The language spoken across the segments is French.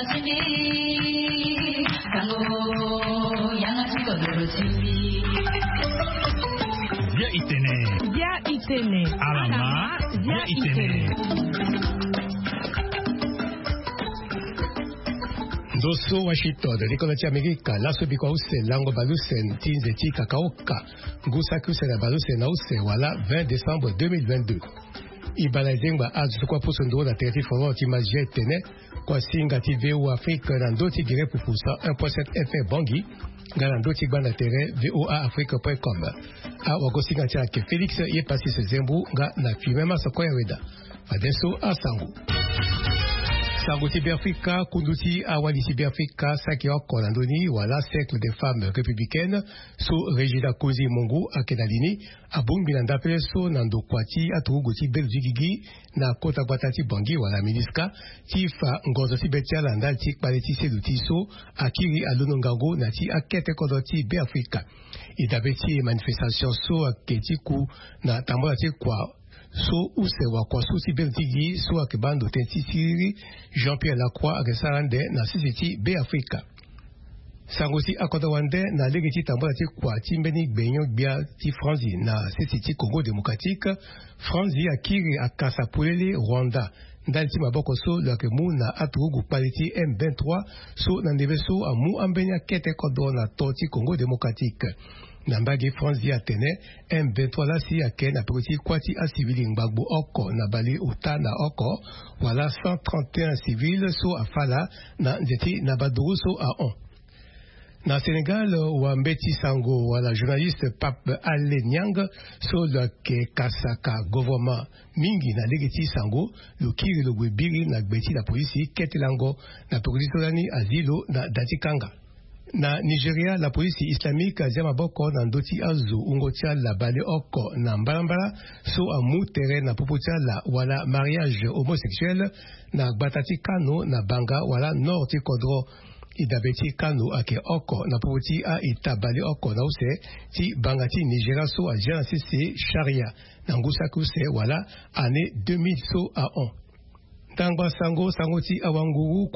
Via Itene. Alama. Via Itene. Dosso Washington, Nicolati America, Lasso Bikause, Lango Balusen, Tinzeti Kakaoka, Gusakusen Balusen Ause, voilà, 20 décembre 2022. Ibalazengba Azukwa Pusundo, la territoire forte, Timagia Tene, Kwasinga TV ou Afrique, Nandoti Gire Pupusa, 1.7 FM Bangui, Galandoti Bana Terre, voaafrique.com. A Wagosinga Tiake, Félix, y est passé ce Zembu, na Fimema Sakoyaweda. Adesso a Sangu. Sango Africa, Kunduti Awali Africa, Sakio Kolandoni, voilà, cercle des femmes républicaines, sous Régida Kozi Mongo, à Kenalini, à Bunginanda Peso, Nando Kwati, à Turugoti Belzigigi, na Kota Batati Bangi, voilà, Miniska, Tifa Ngozosi Betia Landa, Tik Paleti Sedutiso, Akiri Alunongango, Nati Akete Kodoti Africa. Et d'abeti manifestation so, Aketiku, na Tambolati Kwa. So usewa kwa susi beltigi so akibando tentisiri Jean-Pierre Lacroix agesarande na sisiti be Afrika. Sangosi akodawande na legiti tambala ti kwa timbeni benyo bia ti Franzi na sisiti Congo démocratique. Franzi akiri akasapulele Rwanda. Ndali ti maboko so lakemu na aturugu paliti M23 so na ndebeso amu ambenya kete kodo na toti Congo démocratique. Nambagi Franzi Atene, M23 la si yake na petit kwati a civili ngbagbo oko na bali uta na oko, wala 131 civils so a fala na nzeti na baduru so a on. Na Sénégal, wa mbeti sango wala journaliste Pape Ale Nyang so la ke kasaka gouvernement mingi na legeti sango, lukiri lo gwebiri na gbeti la polisi ketelango na polisi azilo na datikanga. Na Nigeria, la police islamique a Boko na ndoti azu ungotia la bale oko na mbalambala so amu tere na puputia la wala mariage homosexuel na batati kano na banga wala norti kodro idabeti kano ake oko na puputi a ita bale oko na use ti bangati Nigeria so a jana sisi sharia na ngusa kuse wala ane 2000 so a on. Tangba sango ti awanguru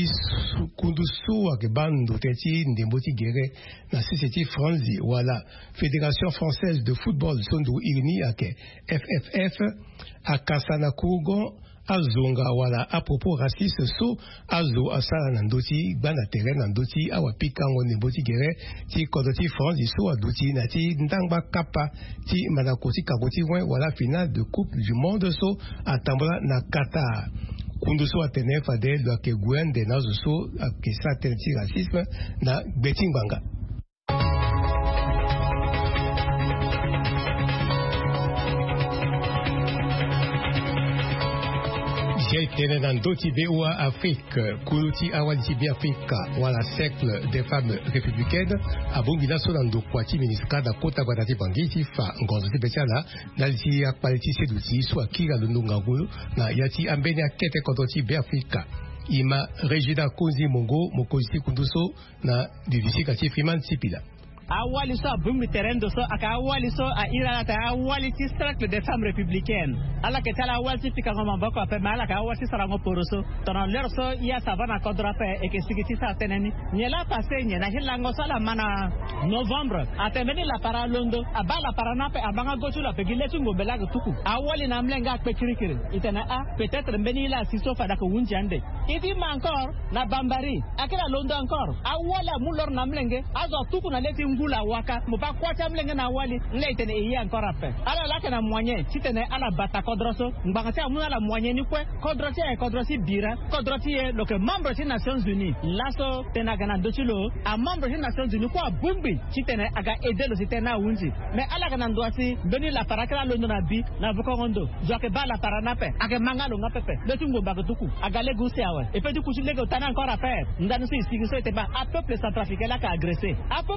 kundusu wake bando teti ndemboti gere na siseti Franzi wala Fédération Française de Football sondu irini ake FFF akasana kugo azonga wala a propos raciste so azo asala nandoti bana terrain nandoti awapikango ndemboti gere ti kodoti Franzi so aduti na ti ndangba kapa ti manakoti kakoti wala finale de Coupe du Monde so atambola na Qatar. Kunduso Atene Fade lo ke gwen de nazo so ke sa tenti racisme na beting banga. J'ai été dans d'autres BOA Afrique, Koulouti Awaliti Africa, wala cercle des femmes républicaines, à Bongina Solando, Kwati Miniska, da Kota Guadati Bangiti, Fa, Ngonzoti Betiala, Naliti Akpaliti Seduti, soit Kira Lundungagu, na Yati Ambenia Kete Kodoti Africa. Ima Regida Konzi Mongo, Mokosi Kunduso, na Divisi Kati Freeman Sipila. awali so bumi terendo so aka awali so a ira ta awali ti cercle des femmes républicaines ala ke tala awali ti fika ngoma bako pe mala ka awali sarango poroso tono ler so ya savana kodra pe e ke sigiti sa teneni nyela passé nyena hilango so la mana novembre atemeni la para londo abala para nape abanga gochu la pe giletu ngobela tuku awali na mlenga pe kirikiri itena a peut-être mbeni la siso fada ko wunjande idi ma encore na bambari akela londo encore awala mulor na mlenge azo tuku na leti ngula waka muba kwata mlenge na wali nleitene iyi encore ape ala la kana moyen titene ala bata kodroso mbakati amuna la moyen ni kwe kodrosi bira kodrosi le que membre des Nations Unies laso tena gana dochilo a membre des Nations Unies kwa bumbi titene aga aider le titena wunji mais ala kana ndoasi beni la parakala londo na bi na bukongondo joke bala paranape aga mangalo ngapepe letungo bagatuku aga legusi awe et puis du coup lego tana encore à faire ndanu si so était pas à peuple centrafricain là qui a agressé à peuple centrafricain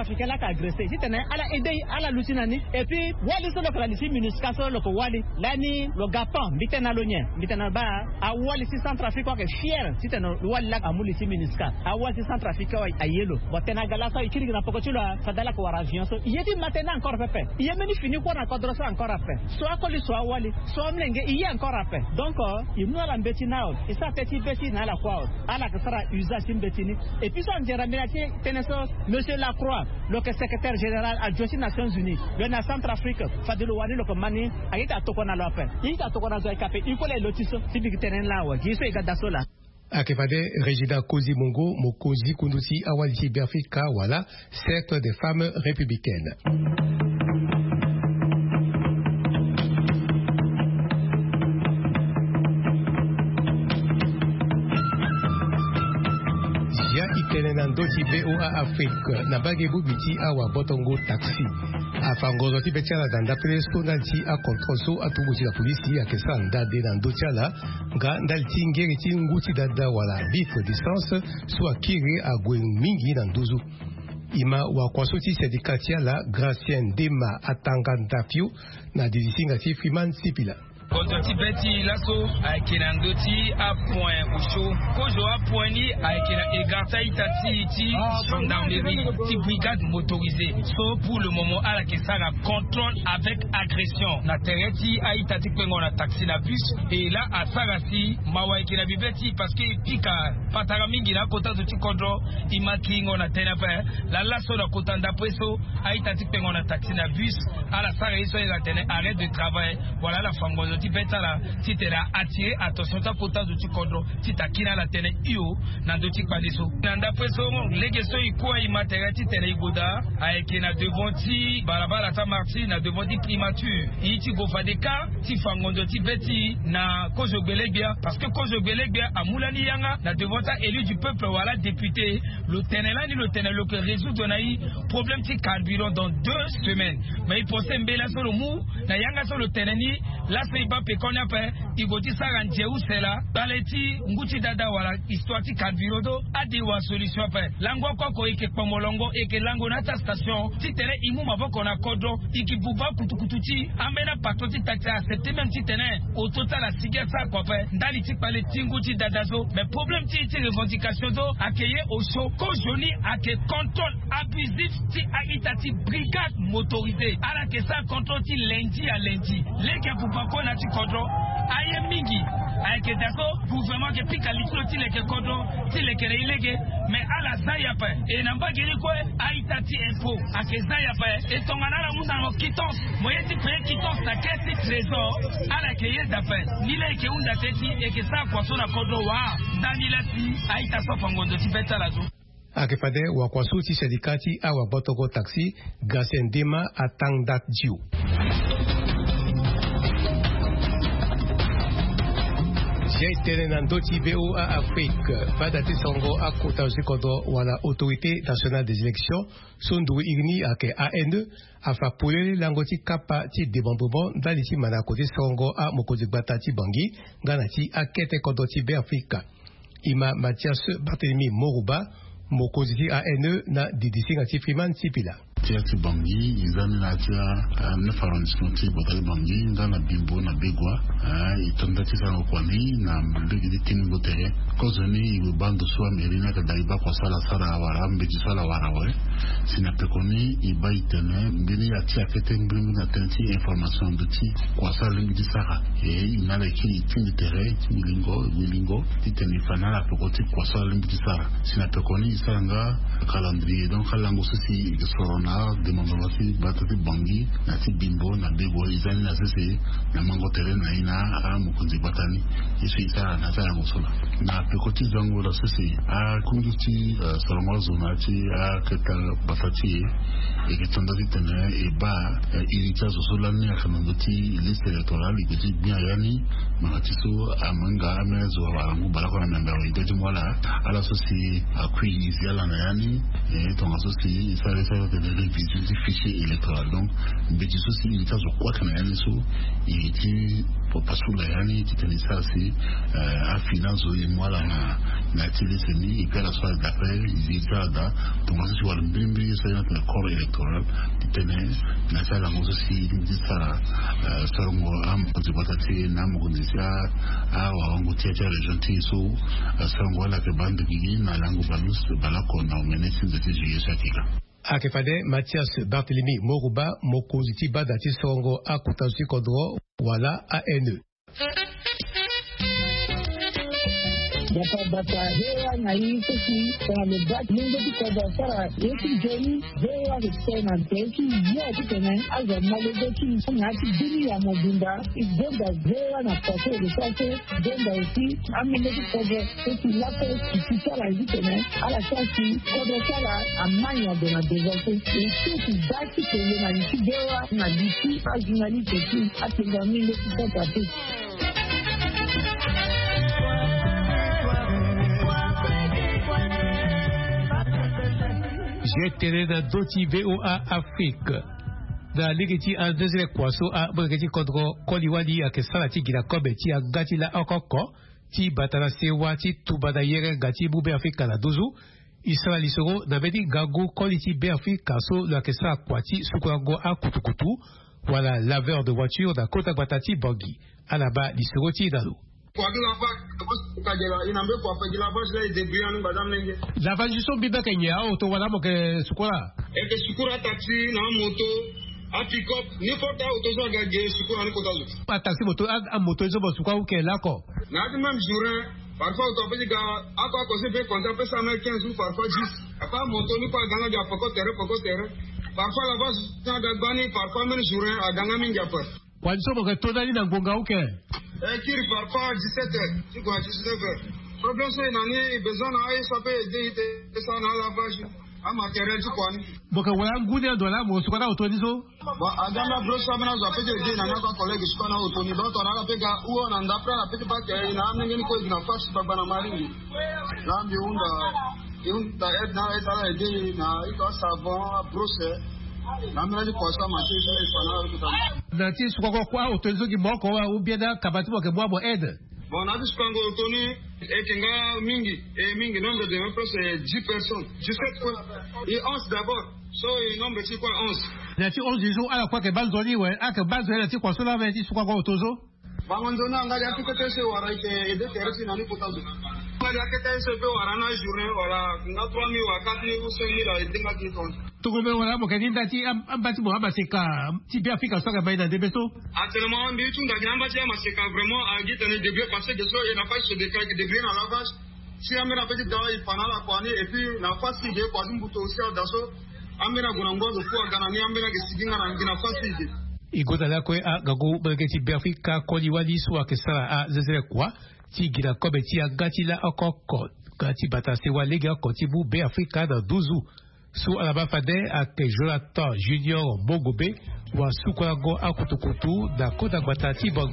centrafricain là qui a agressé si tenait à la aider à la lucinani et puis wali solo kala disi minusca solo ko wali lani lo gapan bitena lonye bitena ba a wali si centrafricain ko fier si tenait wali la amuli si minusca a wali si centrafricain a yelo botena galasa ikiri na pokotula sadala ko waravion so yedi maintenant encore pepe yemeni fini ko na kodroso encore à faire soit koli soit wali soit mlenge il y a encore à faire donc il nous la mbeti now et ça petit petit na la quoi ala que sera usage mbetini et puis on dirait mais teneso monsieur Lacroix le secrétaire général adjoint des Nations Unies le na Centrafrique Fadilou Wani le comani aita tokona lope il a tokona zo capé il faut les lotiso si big tenen là wa giso e gadasola Akefade Régida Kozi Mongo Mokozi Kundusi Awalisi Biafrika wala cercle des femmes républicaines. Itenenando ti BOA Afrique na bagebu biti awa botongo taxi afangozo ti betala danda presto nalti a contrôle a tubuti la police a kesa ndade nando tiala nga ndalti ngeri ti nguti dada wala bif distance so akiri a gwen mingi nandozu ima wa kwasoti syndikatia la Gracien Dema Atangantafio na dizisinga ti Freeman Sipila Kodoti beti laso akenandoti a point usho kojo a point ni akena egarta itati iti gendarmerie ti brigade motorisée so pour le moment à la kesara contrôle avec agression na tereti a itati pengo na taxi na bus et là à sarasi mawa ekena bibeti parce que pika patara mingi na kota zoti kodro imakingo na tenape la laso na kota ndapreso a itati pengo na taxi na bus à la sarasi la tene arrêt de travail voilà la fango ti betala ti tera attirer attention ta kota do ti kodro ti takina la tene io na do ti paliso nanda preso legeso ikuwa imatera ti tene igoda aeke na devant ti balabala ta marti na devant ti primature iti gofadeka ti fangondo ti beti na kozo belegbia parce que kozo belegbia amulani yanga na devant ta élu du peuple wala député le tene là ni le tene le que résoudre na yi problème ti carburant dans 2 semaines mais il pensait mbela solo mu na yanga solo tene ni la ba pe konya pe igoti saranje usela baleti nguti dada wala histoire ti carburant adi wa solution pe lango koko eke pomolongo eke lango na ta station ti tere imu maboko na kodro ikibuba kutukututi amena patoti taxa accepter même ti tene au total a sigesa ko pe ndali ti pale tinguti dada zo mais problème ti revendication do accueillir au show ko joni ake contrôle abusif ti agitati brigade motorisée ala que ça contrôle ti lundi à lundi leke pour na ti kodro aye mingi ayeke daso gouvernement ke pika likolo ti leke kodro ti lekere ilege mais ala zaya pe e na mbageli kue aita ti info ake zaya pe e tongana la munda no quittance moye ti paye quittance na caisse ti trésor ala ke ye da pe ni leke unda te ti e ke sa kwaso na kodro wa ndani la ti aita so fangondo ti betala zo Akefade wa kwaso ti syndikati awa botogo taxi Gracien Dema Atangantafio J'ai tenenando ti BOA Afrique badati songo akota zikodo wala autorité nationale des élections sondu igni ake ANE afa polele langoti kapa ti debombobo ndali ti manakoti songo a mokozi gbata ti bangi ngana ti akete kodo ti be Afrique ima Mathias Barthélemy Moruba mokozi ti ANE na didisinga ti Freeman Sipila Tiati Bangi, Izani na tia neuf arrondissement ti Botali Bangi, Ndana Bimbo na Begwa, itanda ti sana kwani na mbegi di tini botere. Kozoni ibu bando suwa merina ka daiba kwa sala wara, mbeji sala wara we. Sina pekoni iba itene, mbili ya tia kete mbili na tenti information de ti kwa sala mbeji sara. Inala iki itini tere, wilingo, titeni fanala pekoti kwa sala mbeji sara. Sina pekoni isara nga calendrier, donc kalango sisi sorona demandons si batati bangi na ti bimbo na bego izani na sese na mango tere na ina a mukunzi batani yesu isa na za ngosola na pekoti zango la sese a kunduti salama zona ti a keta batati e ketanda ti tene e ba irita sosola ni akhanando ti liste électorale ke bien yani mangati so amanga amezo warangu balako na member ide mola ala sosi a kwi iziala na yani e tonga sosi isa de révision du fichier électoral. Donc, Bédiso, si il y a quoi qu'on a il était pour passer la année, qui tenait ça assez à finance et moi là, na télé, et puis à la soirée d'après, il y a là, donc on se voit le bimbi, c'est le corps électoral, qui tenait, na ça la mose aussi, il dit ça, ça on a un peu de batterie, na mon discia, ah, on va tirer les gentils sous, ça on voit la bande de Guinée, na langue balus, balakon, na mené si de juillet chaque. Akefade Mathias Barthélemy Moruba Mokoziti Badati Songo Akutazi Kodro wala ANE. Bata hewa na hii kusi kwa mebaki mungo tukoba sara yeki jeli hewa kutena teki yeki tena aza malebeki ngati dini ya mobunda igenda hewa na pase risase genda usi amene tukoba teki lapo kisara tena ala sasi kodo sara amanya de na devote teki daki tele na likidewa na diki ajinali teki atenga mile tukoba teki. J'ai télé dans Doti VOA Afrique. Dans l'égiti en deuxième poisson à Bregeti contre Koliwali à Kesalati Gila Kobe ti a Gati la Okoko ti Batala Sewa ti Tubada Yere Gati Boube Afrique la Dozu. Isra Lisoro Nabedi Gago Koliti Be Afrique so la Kesa Kwati Sukurango a Kutukutu. Voilà laveur de voiture da Kota Batati Bogi. Alaba Lisoro ti Dalu. Lavage du son biba Kenya, auto wala moke sukura. Et que sukura taxi, na moto, a pick-up, n'importe où auto soit gagé, sukura ni kotalu. Pas taxi moto, a moto, ils ont sukura ou qu'elle là quoi. Na di même jour, parfois auto peut dire, à quoi causer peut compter, peut ça mettre 15 ou parfois 10. À part moto, ni pas gagner à poko terre. Parfois la base, ça gagne, parfois même jour, à gagner mingi à part. Kwa nso moke todali na ngonga ou qu'elle. Kiri parfois 17h, tu vois 19h. Problème c'est nani besoin na ça peut aider ça na lavage à matériel du quoi. Boka wala ngune dola mo sukana autorizo. Ba agama brocha mena za peut aider na kwa collègue sukana autori donc on a pega ou on anda pra la petit paquet na amnenge ko ina fax ba bana mari. Lambi unda aide na aider na iko savon brosse. Nati sukako kwa autorizo ki moko wa ubieda kabati moke mwabo aide. Bon, on a dit qu'on a obtenu mingi nombre de membres, c'est 10 personnes. 17 fois. Et 11 d'abord. So, le nombre c'est quoi 11? Nati 11 jours à la fois que Balzoni, ouais, à que Balzoni, nati quoi cela va être sur quoi autozo? Bangondona, on a dit à tout côté, c'est Wara, et deux terres, c'est Nani Potado. On a dit à quelqu'un, c'est Warana, journée, voilà, on a 3 000 ou 4 000 ou 5 000 à Edinga qui compte. Tout le monde, voilà, mon candidat, un bâtiment à Maseka, si bien fait qu'à soit gagné dans des vaisseaux. Actuellement, on dit tout le monde, à Maseka, vraiment, à Guy, on est début, parce que il n'y a pas de décalage, de bien à lavage. Si on met la petite dawa, il prend la poignée, et puis, la face, il y a quoi, une bouteille aussi, à Dasso, on met la gounango, de foi, Ganani, on met la Gessiding, on a face, il y a. Igodala kwe a gago Bregeti Berfika Koliwali soit que ça a zezere quoi ti gira kobe ti a gati la okoko gati batase wa lega kotibu be Afrika da 12 su alaba fade a ke Jonathan Junior Mogobe wa sukwago akutukutu da kota batati bog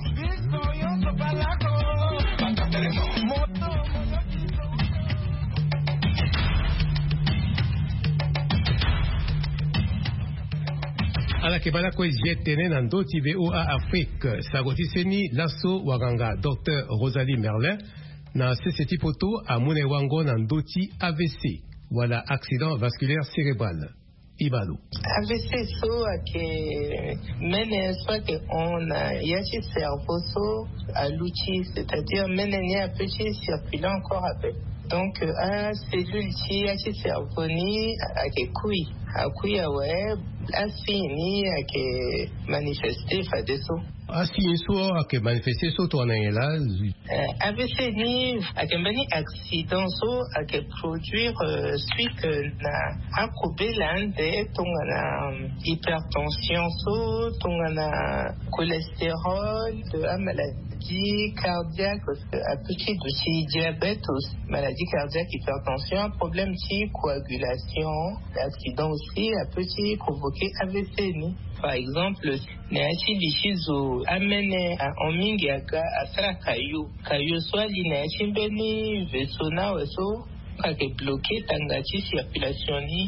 ala kebala ko jetene nan Doti VOA Afrique sagotiseni lasso waganga Dr Rosalie Merlin na CCT poto a Munewango nan Doti AVC wala accident vasculaire cérébral Ibalo AVC so que mene soit que on a yachi cerveau so à l'outil c'est-à-dire mene ni a petit circulant encore avec donc a cellule qui a cerveau ni a que couille a couille ouais asini a que manifester fa deso asini so a que manifester so to anela AVC ni a que mani accident so a que produire suite na accouper l'ande tongana hypertension so tongana cholestérol de la maladie cardiaque parce que à petit aussi diabète maladie cardiaque hypertension problème de coagulation accident aussi à petit provoquer AVC ni par exemple neachi bishizo amene en mingi aka asara kayo swali neachi mbeni vesona weso kake bloqué tangachi circulation ni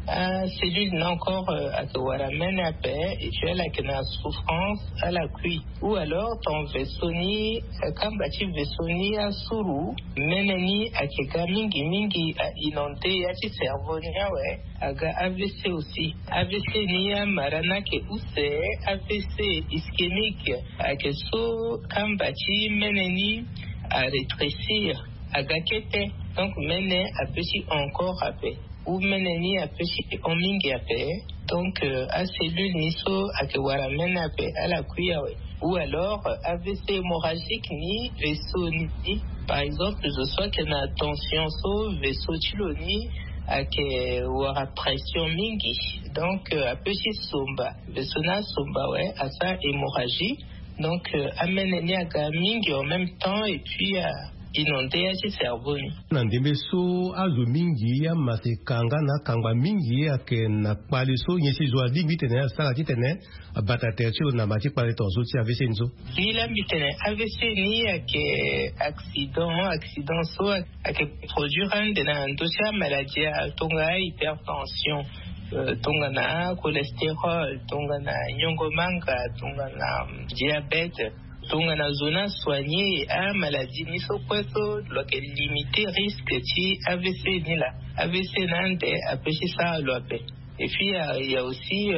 cellule n'a encore à te waramène à paix et tu as la souffrance à la cuisse. Ou alors ton vaisseau ni quand bâti vaisseau ni à sourou meneni à keka mingi à inondé à ti cerveau ni ouais aga AVC aussi. AVC ni à marana ke ouse AVC ischémique à que so quand bâti meneni à rétrécir aga kete donc mene à petit encore à paix. Ou meneni a petit en mingi a paix, donc à cellule niso à que waramène a paix à la cuillère. Ou alors AVC hémorragique ni vaisseau ni, par exemple, je sois qu'il y a tension so vaisseau tiloni à que wara pression mingi, donc à petit somba, vaisseau na somba ouais, à ça hémorragie, donc ameneni à mingi en même temps et puis inondé à ce cerveau. Nandembe so azo mingi ya masekanga na kangwa mingi ya ke na pale so nyesi zo limite na sala titene abata tertio na mati pale tonzo ti AVC nzo. Ni la mitene AVC ni ke accident so à que produire un de na dossier maladie tonga hypertension. Tonga na cholestérol, tonga na nyongomanga, tonga na diabète. Donc, on a zone soignée à maladie ni so puesto lo que limiter risque ti AVC ni là. AVC nande a péché ça lo appelle. Et puis il y a aussi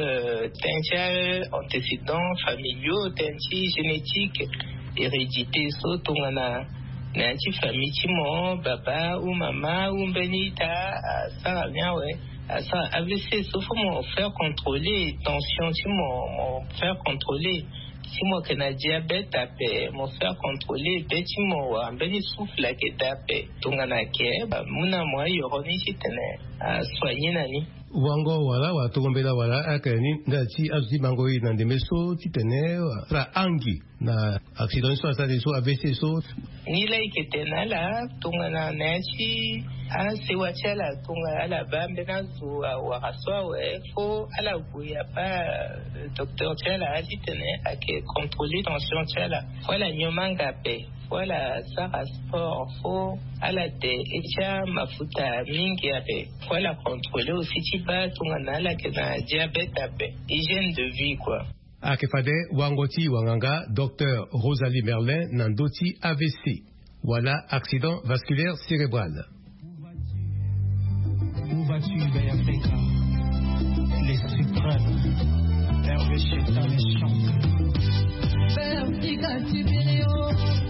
antécédents familiaux, génétique, hérédité so tongana na ti famille ti mo baba ou maman ou benita ça bien ouais. Ça AVC so faut mon faire contrôler tension ti mon faire contrôler. Si moi que na diabète apé mon faire contrôler petit mo ambeni souffle la que tapé tongana ke ba muna moi yoroni sitene a soigner nani wango wala wa tombela wala akani ndati azi bango ina ndemeso titene ra angi na accident so ça so AVC so ni lai que tena la tongana nachi a se wachala tonga ala bambe na zo wa raswa we fo ala guya pa docteur tela asitene ake contrôler tension tela voilà nyomanga pe voilà ça sport fo ala de echa mafuta mingi ape voilà contrôler aussi tiba tongana la que na diabète ape hygiène de vie quoi. Akefade wangoti wanganga docteur Rosalie Merlin nandoti AVC. Voilà accident vasculaire cérébral. Où vas-tu, Africa? Les suprêmes, Hervé Cheta les chante. Africa Tibirio,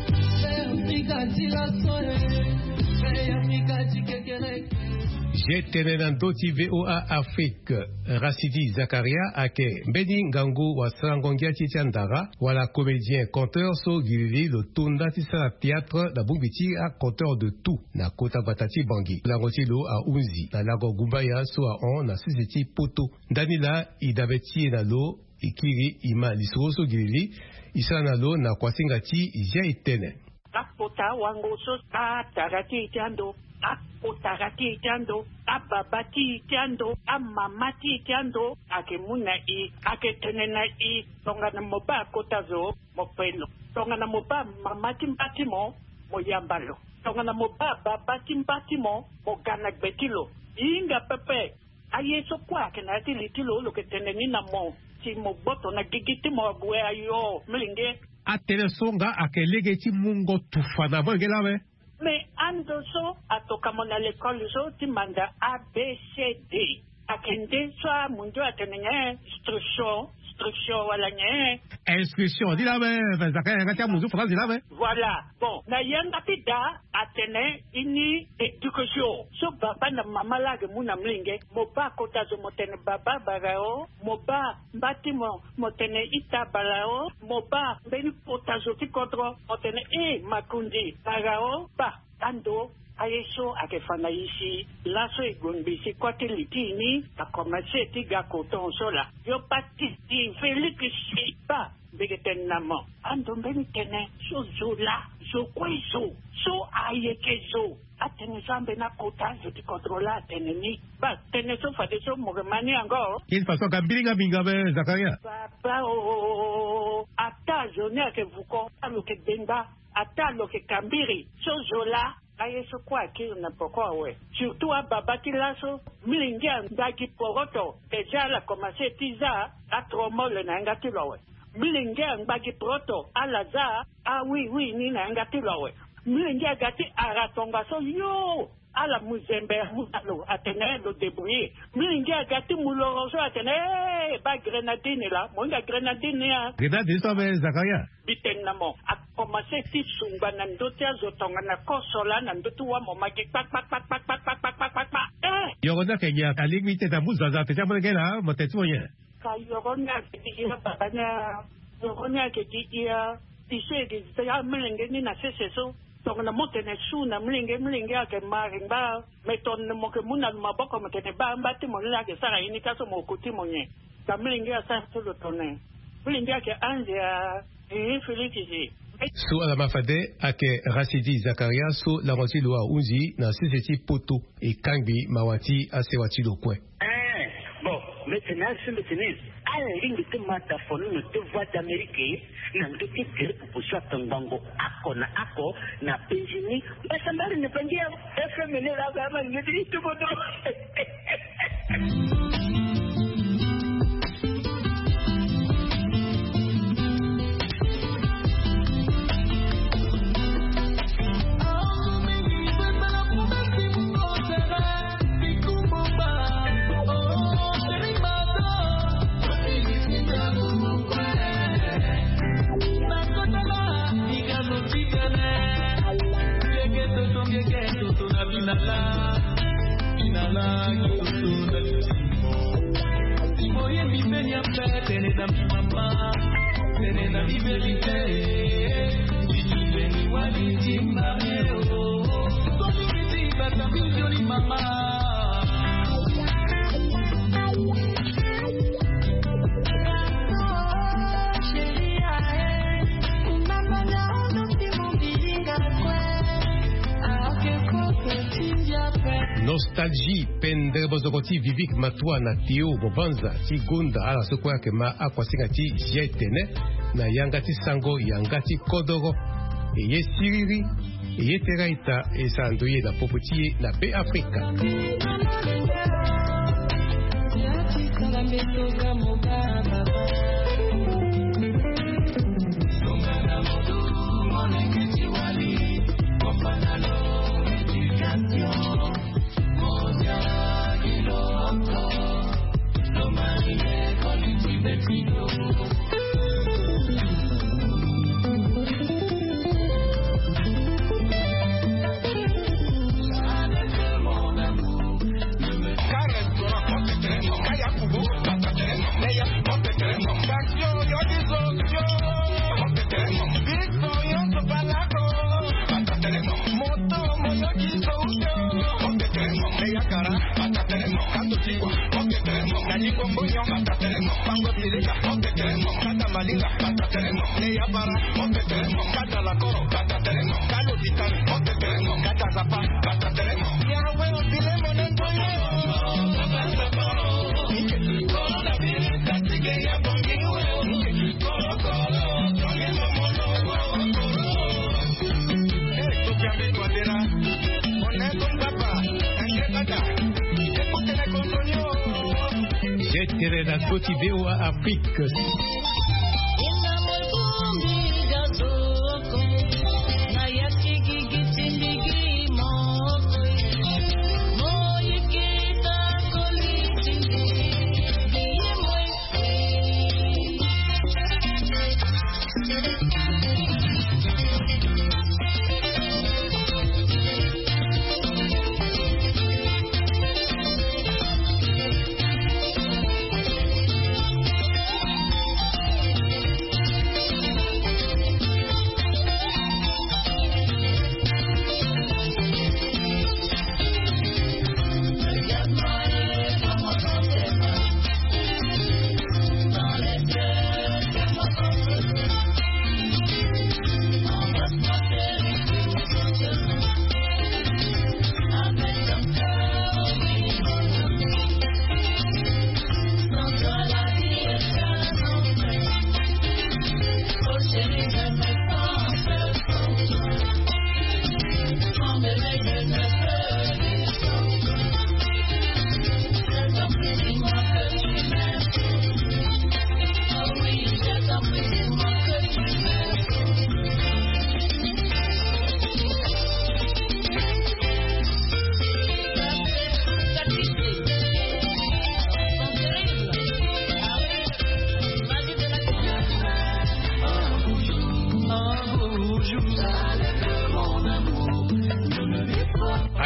Africa Tilasoe, Africa Tikekere. J'étais doti VOA Afrique. Rassidi Zakaria ake Mbedi Ngangu wa Srangongia Titiandara wala comédien conteur so gilili le tunda tisala théâtre da bumbiti a conteur de tout na kota batati bangi la rotilo a unzi na lago gumbaya so a on na sisiti poto danila idabeti na lo ikiri ima lisro so gilili isala na lo na kwasingati jaitene Akota wangoso ta tarati tiando Otarati tiando, ababati tiando, amamati tiando, ake muna ake tenena tonga na moba kotazo, mopelo. Tonga na moba mamati mbatimo, moyambalo. Tonga na moba babati mbatimo, mogana betilo. Inga pepe, ayeso kwa kenati litilo lo ke teneni na mo, si moboto na gigiti mo abue ayo, mlinge. Atele songa ake legeti mungo tufana bangela we. Mais andoso atokamona l'école so timanda ABCD akende so munjo atenenge instruction wala nye inscription dit la même zakaya ngati munjo France dit la même voilà bon na yanga pida atene ini éducation so baba na mama la ge muna mlinge moba kota zo motene baba barao moba batimo motene ita barao moba beni kota zo tikotro motene makundi barao ba ando ayeso akefana ici laso egombisi kwate litini akomase tiga koton sola yo patiti feliki ba begeten namo ando mbeni tene so zola so kweso so ayekeso atene sambe na kota zo ti controla atene ni ba tene so fade so mogemani ango il façon kambiringa binga be Zakaria papa o ata jone ke vuko alo ke benga ata lo ke kambiri so zola ayeso kwa ki na poko we surtout a babaki laso milingia ndaki poroto déjà la commencé tiza a tromole na ngati lowe milingia mbaki proto alaza oui ni na ngati lowe milingia gati aratonga so yo ala muzembe mutalo atene do débrouiller milingia gati muloroso atene ba grenadine la monga grenadine ya grenadine ça va Zakaria bitenamo a commencé ti sumba na ndote azotonga na kosola na ndote wa momaki pak yogona kenya alimite ta muzaza te chama ngela motetsonya ka yogona ti ya babana yogona ke ti ya tise ke ya mlenge ni na seseso tonga na motene su na mlenge ake marimba meton mo ke muna maboko motene ba mbati mo la ke sara ini kaso mo kuti monye ka mlenge asa solo tone mlenge ake anje ya Félix Su ala mafade ake Rashidi Zakaria su la wati lo unzi na siseti poto e kangbi mawati ase wati lo kwe. Bon, maintenant c'est maintenant. Ala ringi te mata fonu no te voix d'Amérique na ndoki kere kuposha tangango ako na penjini basa mbali ne pangia FM ne la gama ngidi to bodo. Nostalgie pende bozokoti vivik matwa na tio bobanza ti gunda ala sokwa ke ma akwasinga ti jetene na yangati sango yangati kodoro eye siriri eye teraita esandoye na popotie na be Afrika Jetere na koti VOA Afrique.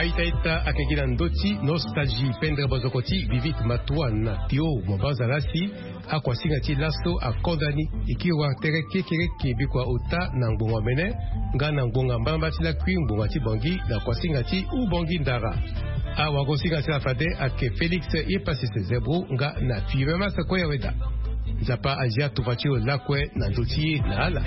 Aitaita akegina ndoti nostalgie pendre bozokoti vivit matuana tio mobazalasi akwasinga ti laso akondani ikiwa tereke kereke bikwa ota na ngbonga mene nga na ngbonga mbamba ti la kwi ngbonga ti bongi na kwasinga ti ubongi ndara awa kosinga ti la fade ake Felix ipasise zebro nga na fiimema sakoya weda nzapa azia tuvachi o lakwe na ndoti na ala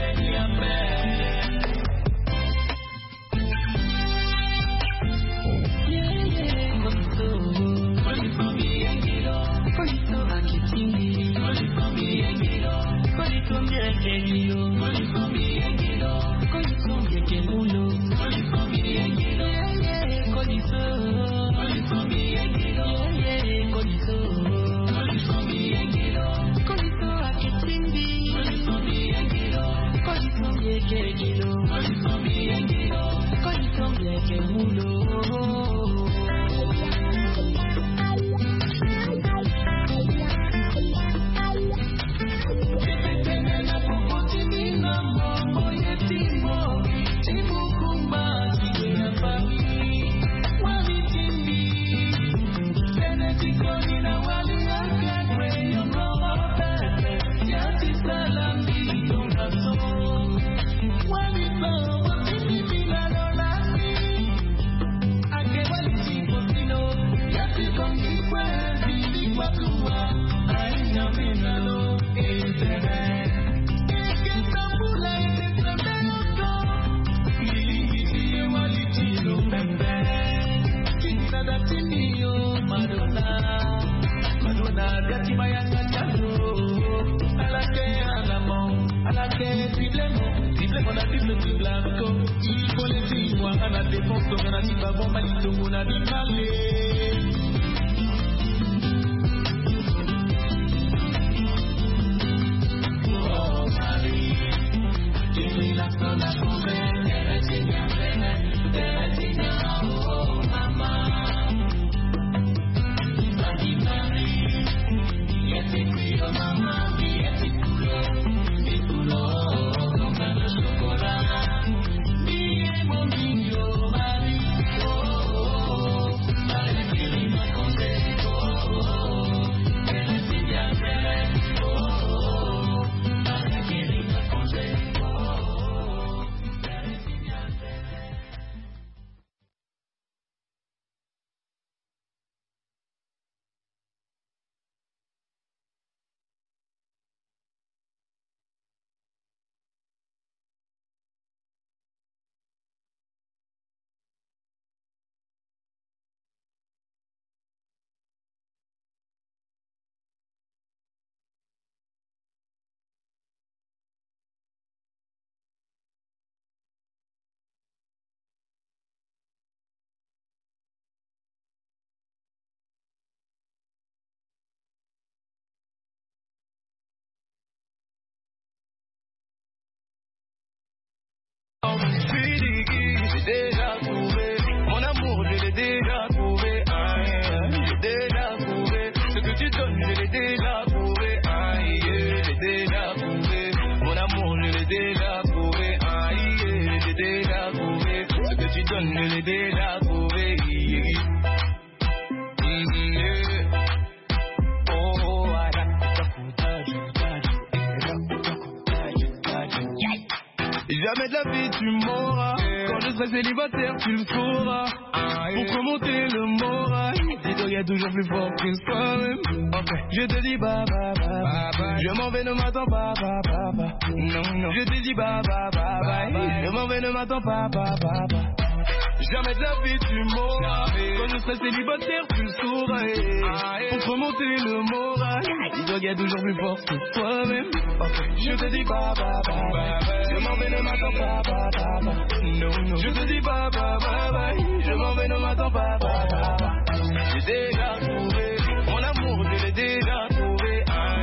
Jamais de la vie tu m'auras. Quand je serai célibataire tu le sauras. Pour remonter le moral, dis-toi y'a toujours plus fort que soi-même. Je te dis bye bye bye bye. Je m'en vais, ne m'attends pas bye bye bye. Non non. Je te dis bye bye bye bye. Je m'en vais, ne m'attends pas bye bye bye. Jamais de la vie tu m'auras. Quand je serai célibataire tu le sauras. Pour remonter le moral, dis-toi y'a toujours plus fort que toi-même. Je te dis bye bye bye bye. Je m'en vais, ne m'attends pas bye bye bye. Non non. Je te dis bye bye bye bye. Je m'en vais, ne m'attends pas bye bye bye. J'ai déjà trouvé mon amour, je l'ai déjà trouvé.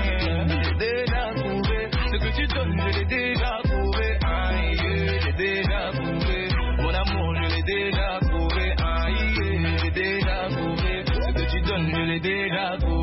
J'ai déjà trouvé ce que tu donnes, je l'ai déjà trouvé. J'ai déjà trouvé mon amour, je l'ai déjà trouvé. J'ai déjà trouvé ce que tu donnes, je l'ai déjà trouvé.